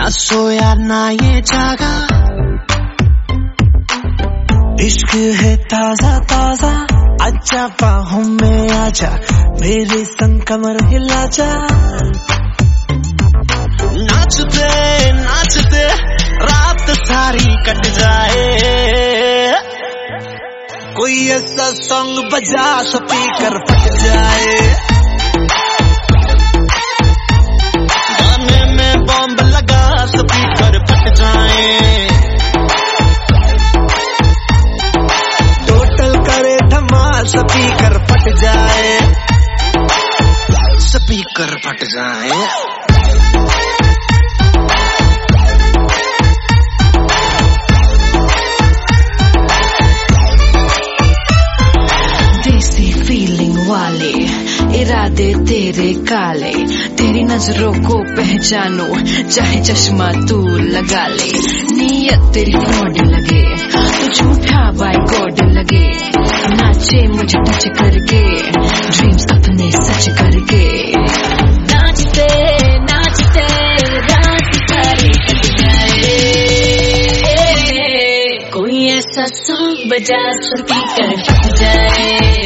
ना सोया ना ये जागा, इश्क है ताजा ताजा। आजा बाहों में आजा, मेरे संग कमर हिला जा। नाचते नाचते रात सारी कट जाए, कोई ऐसा सॉन्ग बजा स्पीकर फट जाए। गाने में बॉम्ब लगा स्पीकर फट जाए, टोटल करे धमाल स्पीकर फट जाए, स्पीकर फट जाए। वाले इरादे तेरे काले, तेरी नजरों को पहचानो चाहे चश्मा तू लगा ले। नीयत तेरी फ्रॉड लगे तो झूठा बाय गॉड लगे, नाचे मुझे टच करके ड्रीम्स अपने सच करके। नाचते नाचते रात सारी कट जाए, कोई ऐसा सॉन्ग बजा स्पीकर फट जाए।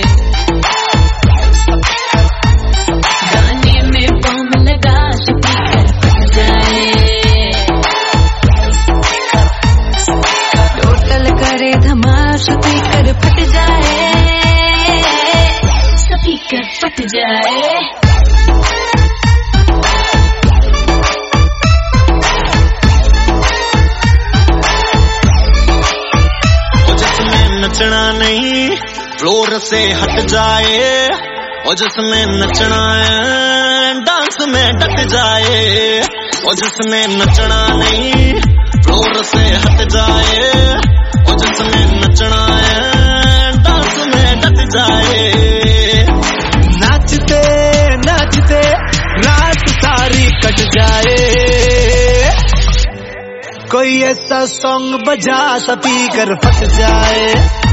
स्पीकर फट जाए, स्पीकर फट जाए। जिसमें नचना नहीं फ्लोर से हट जाए, और जिसमें नचना है डांस में डट जाए। और जिसमें नचना नहीं फ्लोर से हट जाए, और जिसमें नचना है डांस में डट जाए। नाचते नाचते रात सारी कट जाए, कोई ऐसा सॉन्ग बजा स्पीकर फट जाए।